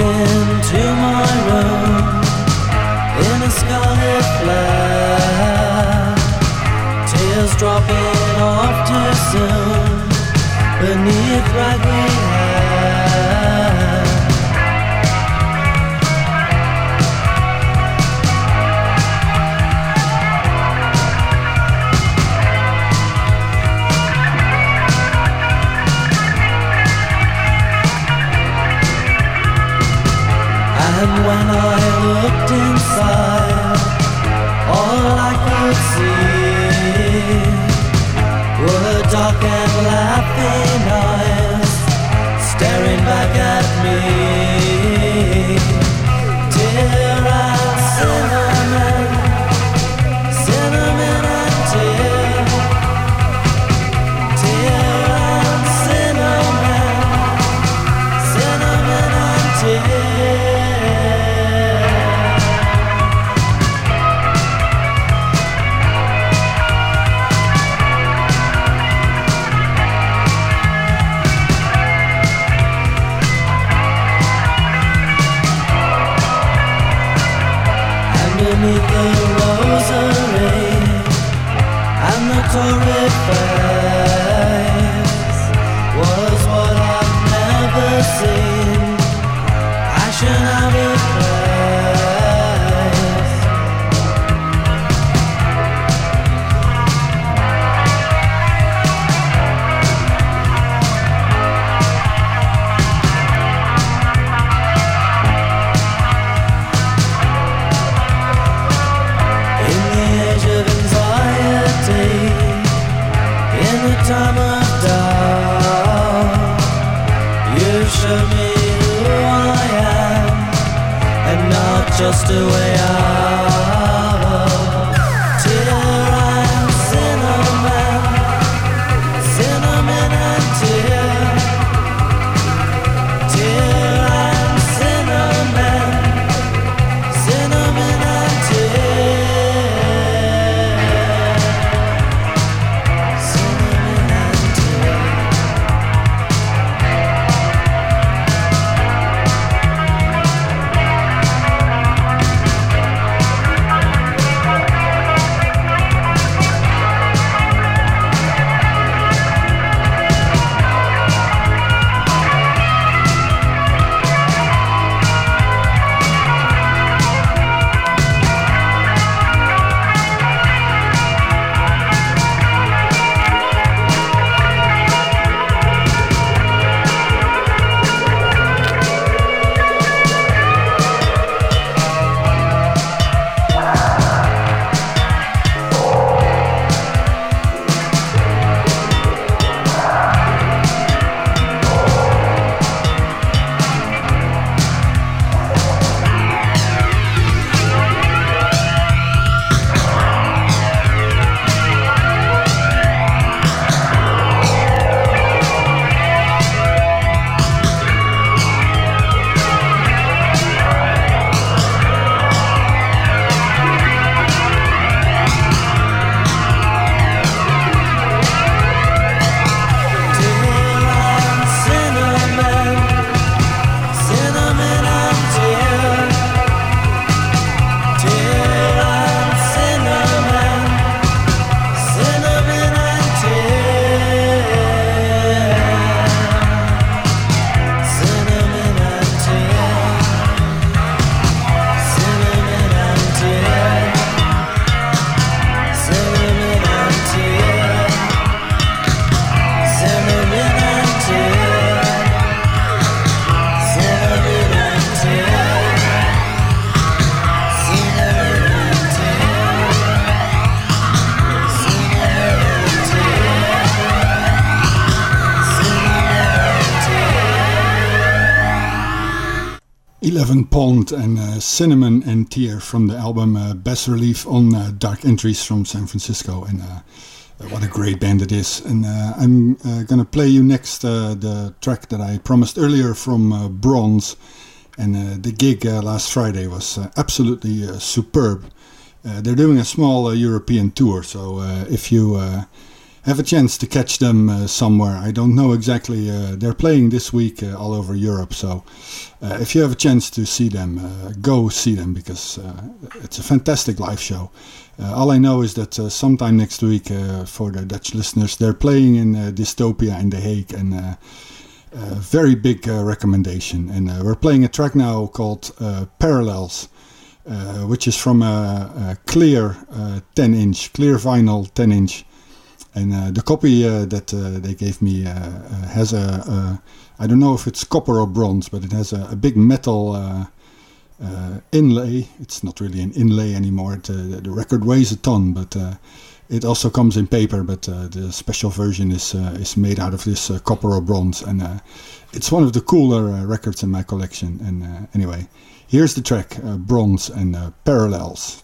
into my room in a scarlet flag, tears dropping off too soon beneath ragweed hair. And when I looked inside, all I could see were dark and laughing eyes staring back at me. Tear and cinnamon, cinnamon and tear, tear and cinnamon, cinnamon and tear. Beneath the rosary and the torrid face was what I've never seen, passion out of time of doubt, you show me who I am, and not just a way out. Tear and cinnamon, cinnamon and tear, tear and cinnamon, cinnamon and tear. Eleven Pond and Cinnamon and Tear from the album Bas Relief on Dark Entries from San Francisco, and what a great band it is. And I'm gonna play you next the track that I promised earlier from Bronze, and the gig last Friday was absolutely superb. They're doing a small European tour, so if you have a chance to catch them somewhere. I don't know exactly. They're playing this week all over Europe, so if you have a chance to see them, go see them, because it's a fantastic live show. All I know is that sometime next week, for the Dutch listeners, they're playing in Dystopia in The Hague, and very big recommendation. And we're playing a track now called Parallels, which is from a clear 10-inch, clear vinyl 10-inch. And the copy that they gave me has I don't know if it's copper or bronze, but it has a big metal inlay. It's not really an inlay anymore. The record weighs a ton, but it also comes in paper. But the special version is made out of this copper or bronze, and it's one of the cooler records in my collection. And anyway, here's the track, Bronze and Parallels.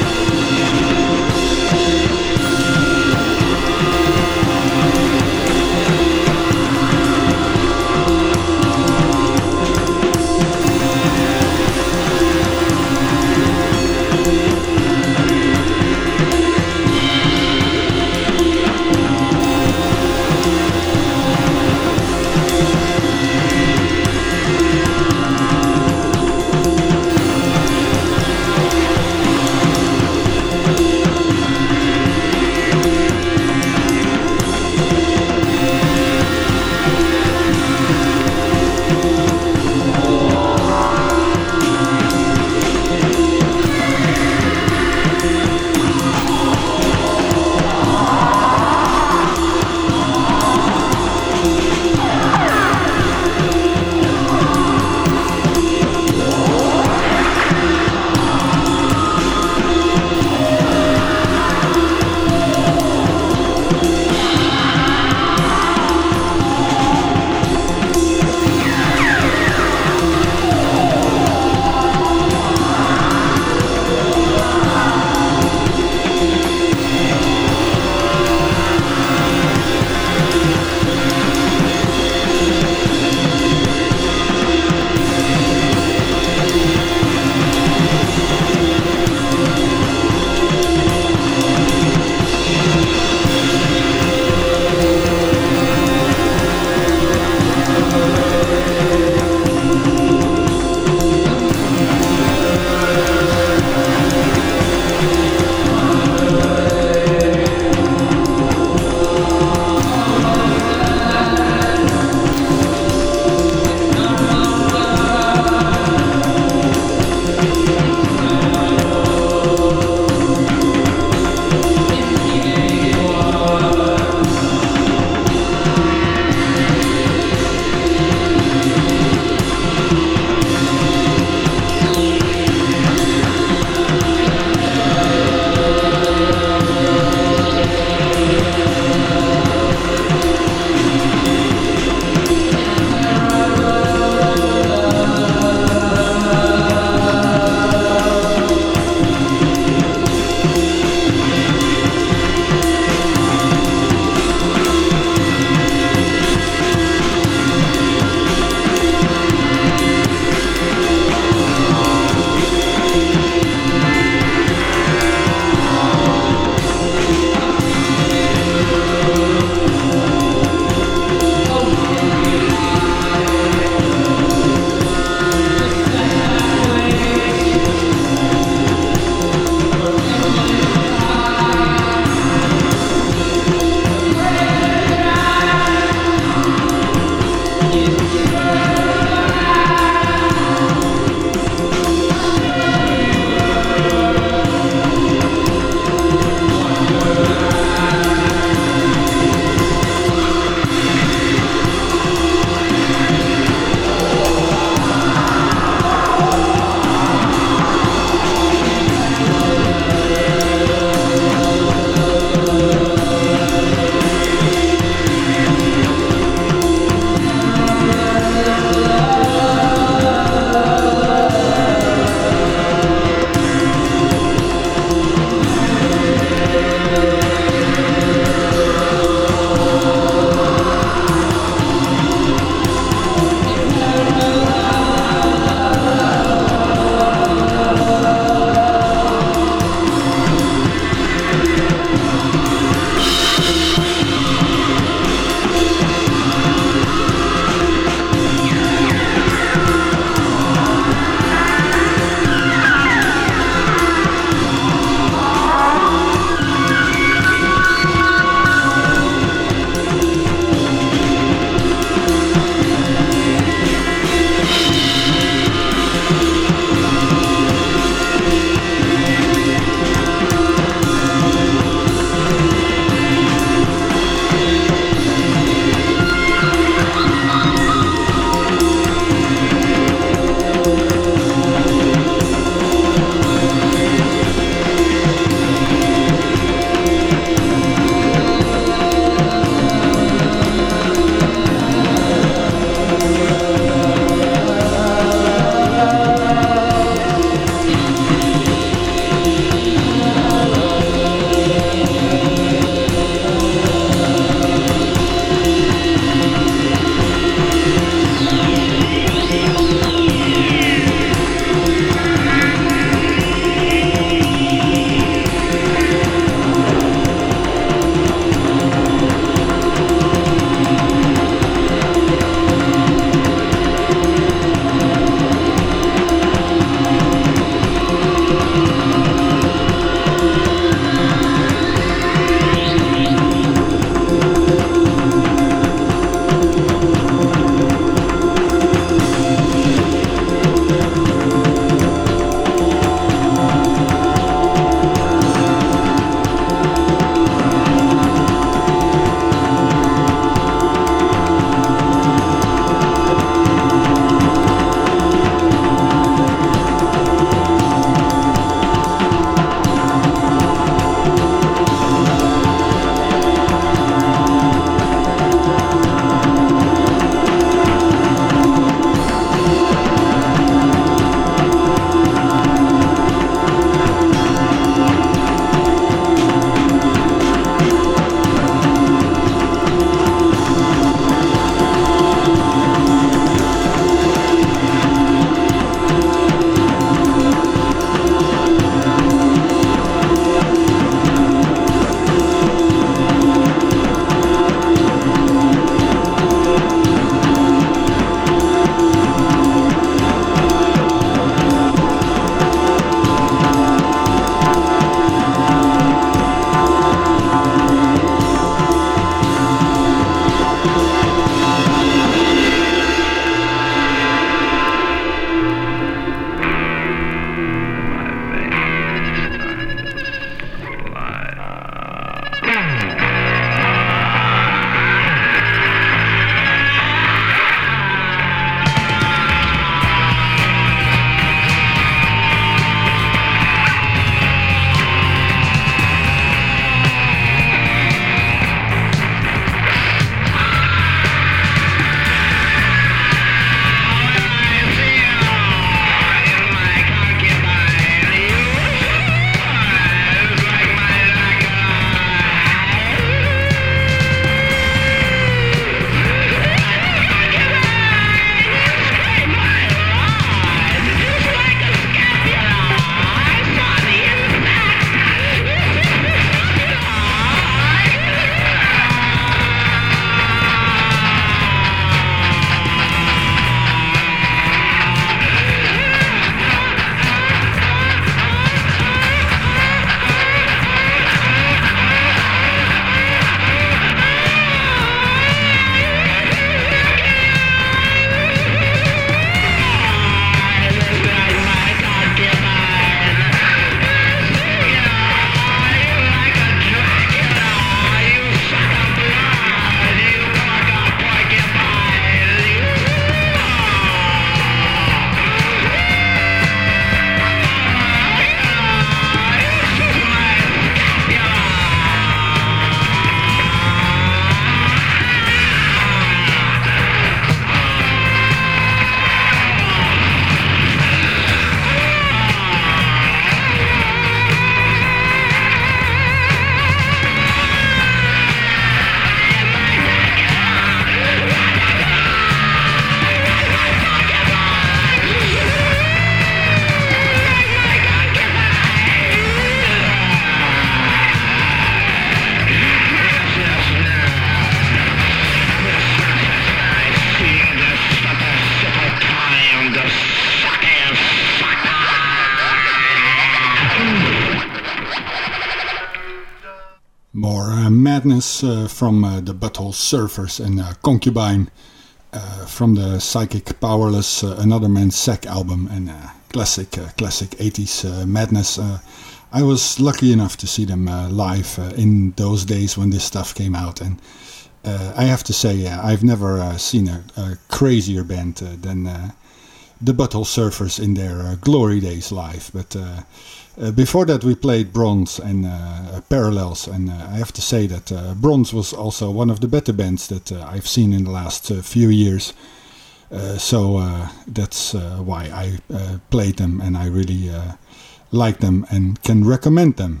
More madness from the Butthole Surfers and Concubine from the Psychic Powerless Another Man's Sack album, and classic 80s madness. I was lucky enough to see them live in those days when this stuff came out, and I have to say I've never seen a crazier band than the Butthole Surfers in their glory days live. But before that we played Bronze and Parallels, and I have to say that Bronze was also one of the better bands that I've seen in the last few years. So that's why I played them, and I really like them and can recommend them.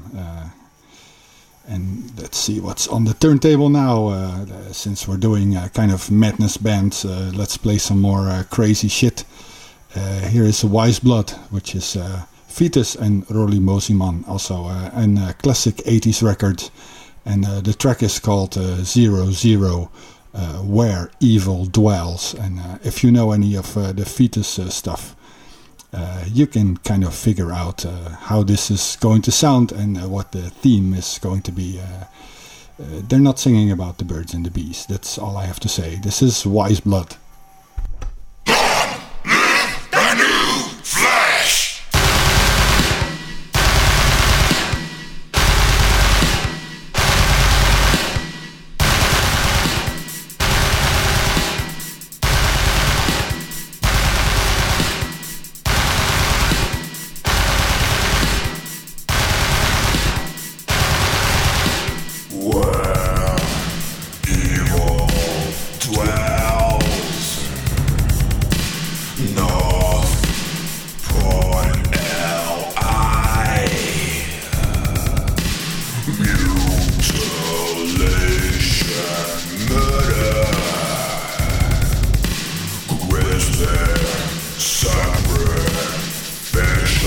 And let's see what's on the turntable now. Since we're doing kind of madness bands, let's play some more crazy shit. Here is Wise Blood, which is Fetus and Rolly Mosiman, also a classic 80s record. And the track is called 00, Where Evil Dwells. And if you know any of the Fetus stuff, you can kind of figure out how this is going to sound and what the theme is going to be. They're not singing about the birds and the bees. That's all I have to say. This is Wise Blood.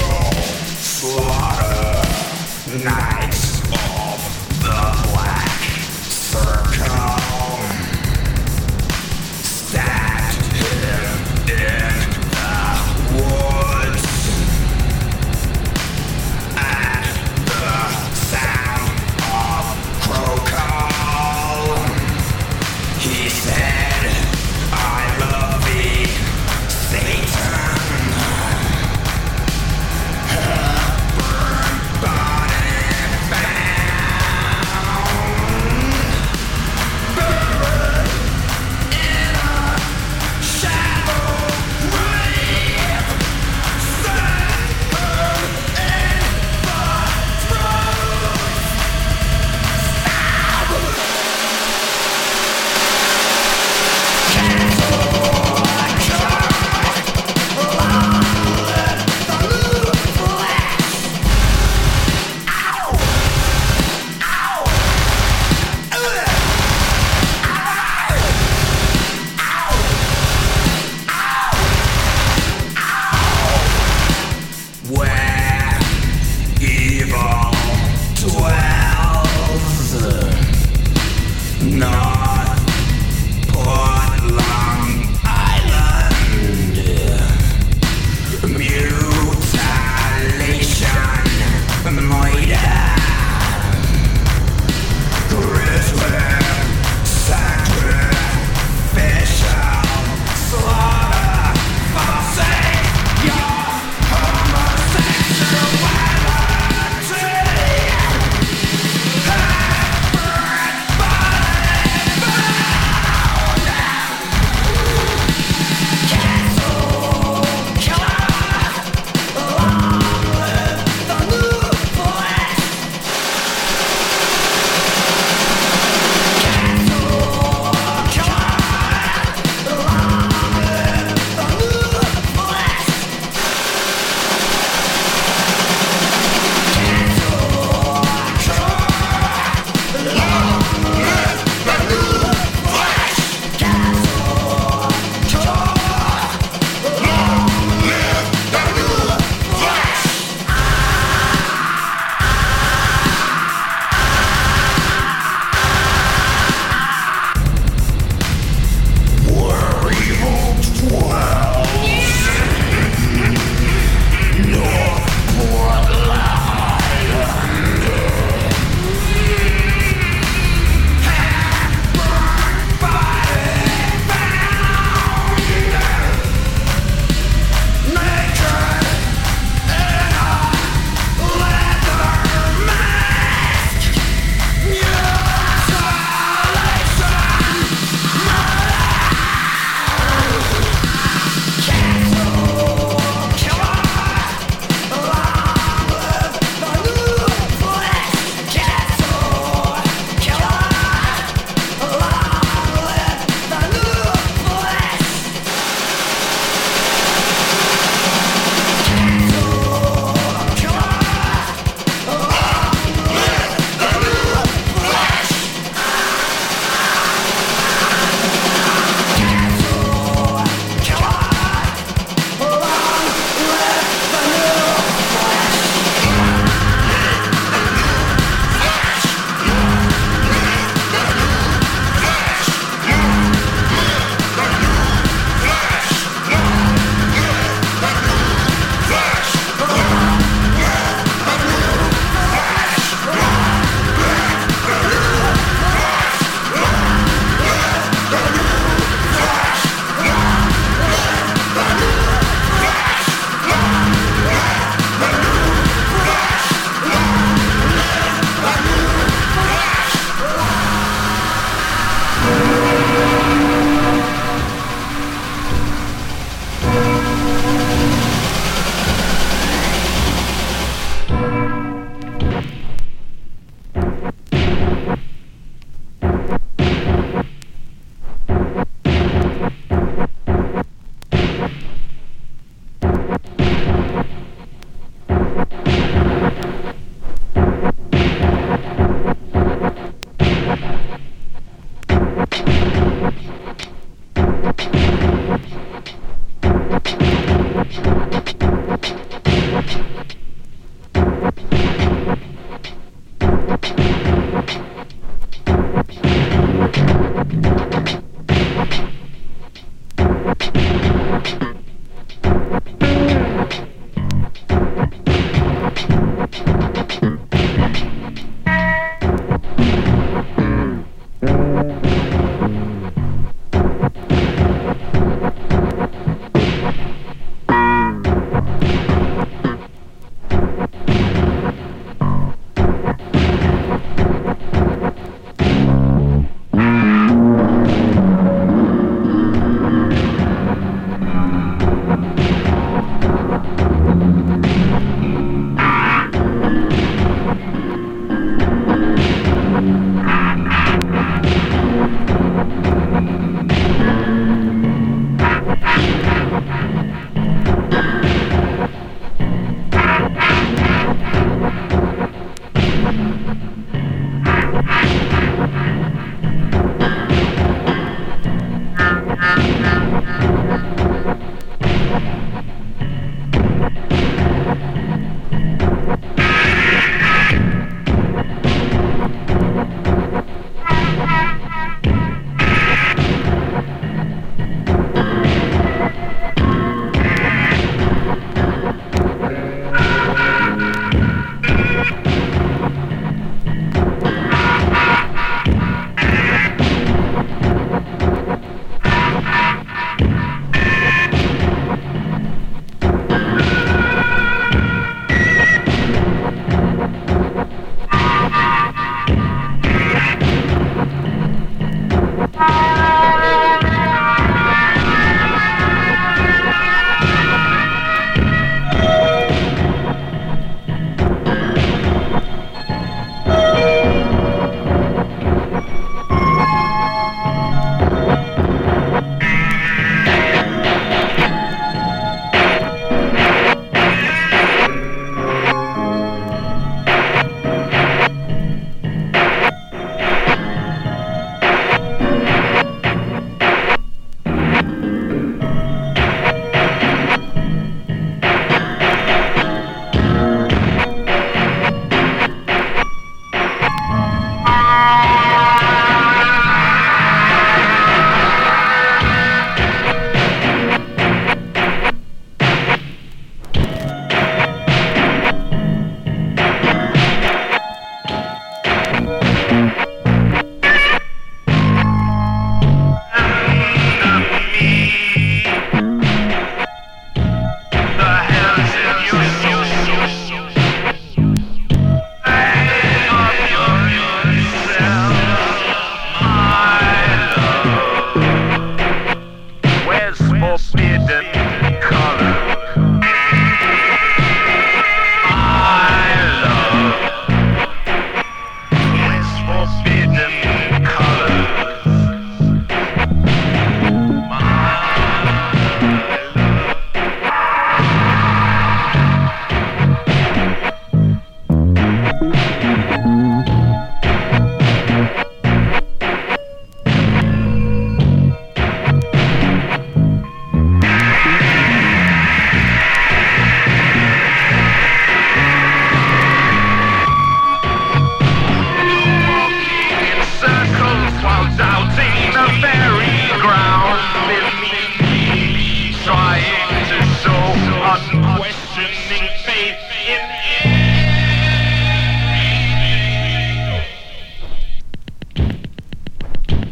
Knights of the Black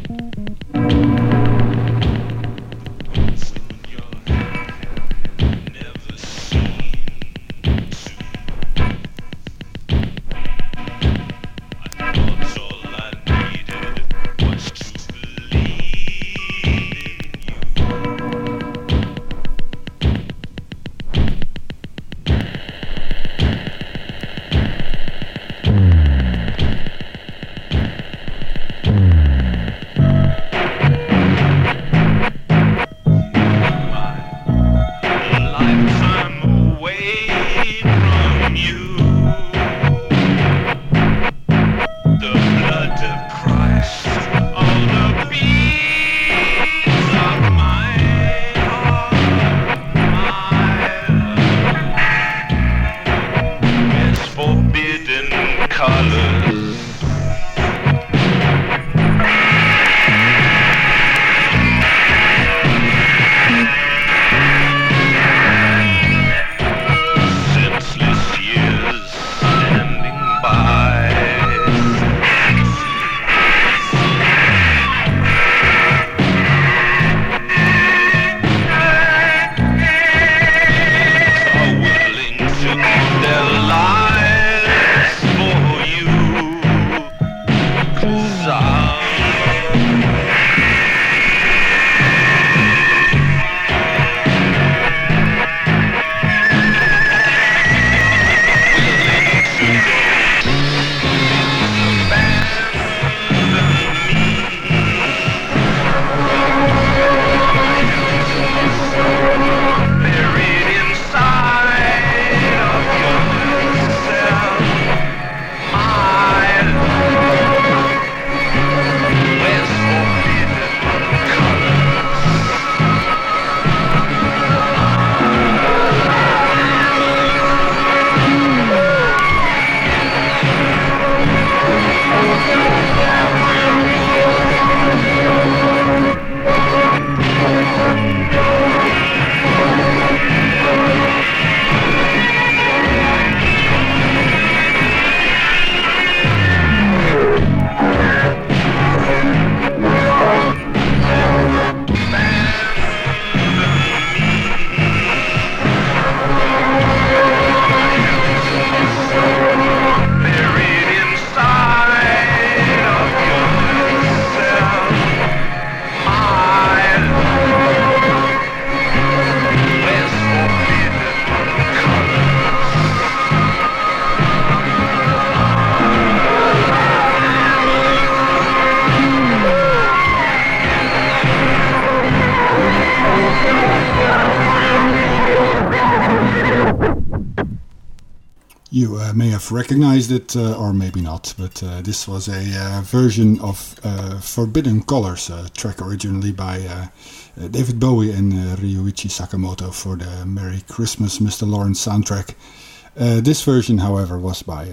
You may have recognized it, or maybe not, but this was a version of Forbidden Colors, a track originally by David Bowie and Ryuichi Sakamoto for the Merry Christmas Mr. Lawrence soundtrack. This version, however, was by,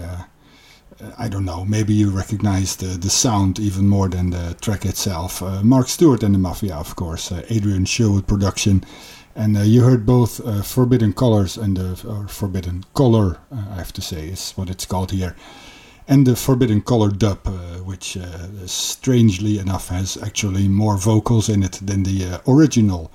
I don't know, maybe you recognized the sound even more than the track itself. Mark Stewart and the Mafia, of course, Adrian Sherwood production. And you heard both Forbidden Colors and or Forbidden Color, I have to say, is what it's called here. And the Forbidden Color dub, which strangely enough has actually more vocals in it than the original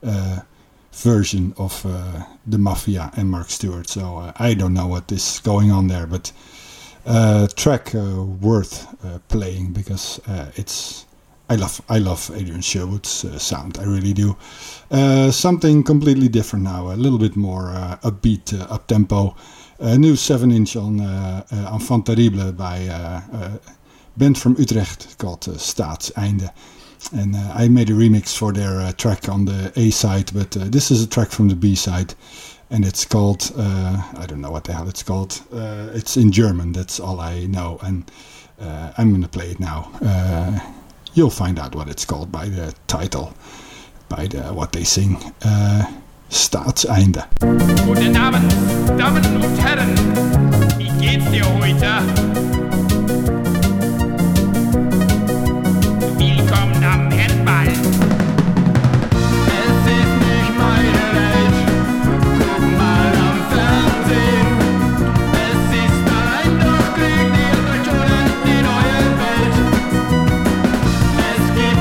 version of the Mafia and Mark Stewart. So I don't know what is going on there, but track worth playing because it's... I love Adrian Sherwood's sound, I really do. Something completely different now, a little bit more upbeat, up-tempo. A new 7-inch on Enfant Terrible by a band from Utrecht called Staatseinde. And I made a remix for their track on the A side, but this is a track from the B side. And it's called, I don't know what the hell it's called. It's in German, that's all I know. And I'm going to play it now. You'll find out what it's called by the title, by what they sing. Staatseinde. Guten Abend, Damen und Herren. Wie geht's dir heute? Willkommen am Herdball. Es ist nicht meine Welt. Guck mal am Fernsehen. Es ist allein doch Krieg, die Attraktionen, die neue Welt. Es gibt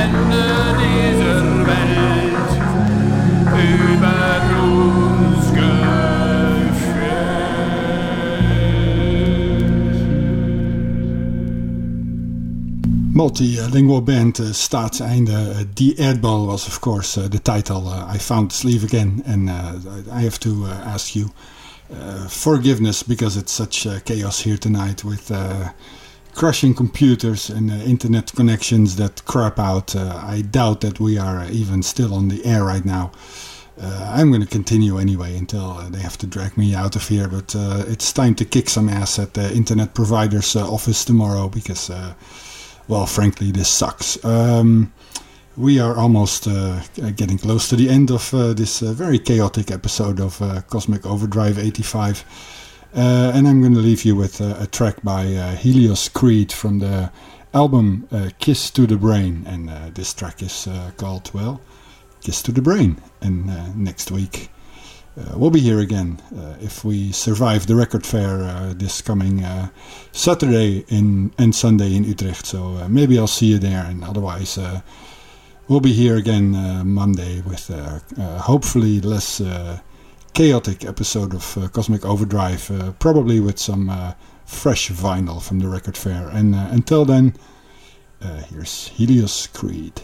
Ende dieser Welt über uns gefällt. Multilingual band Staatseinde. The Erdball was of course the title. I found the sleeve again, and I have to ask you forgiveness because it's such chaos here tonight with crashing computers and internet connections that crap out. I doubt that we are even still on the air right now. I'm going to continue anyway until they have to drag me out of here, but it's time to kick some ass at the internet provider's office tomorrow because, well, frankly, this sucks. We are almost getting close to the end of this very chaotic episode of Cosmic Overdrive 85. And I'm going to leave you with a track by Helios Creed from the album Kiss to the Brain. And this track is called, well, Kiss to the Brain. And next week we'll be here again if we survive the record fair this coming Saturday and Sunday in Utrecht. So maybe I'll see you there, and otherwise we'll be here again Monday with hopefully less chaotic episode of Cosmic Overdrive, probably with some fresh vinyl from the record fair. And until then, here's Helios Creed.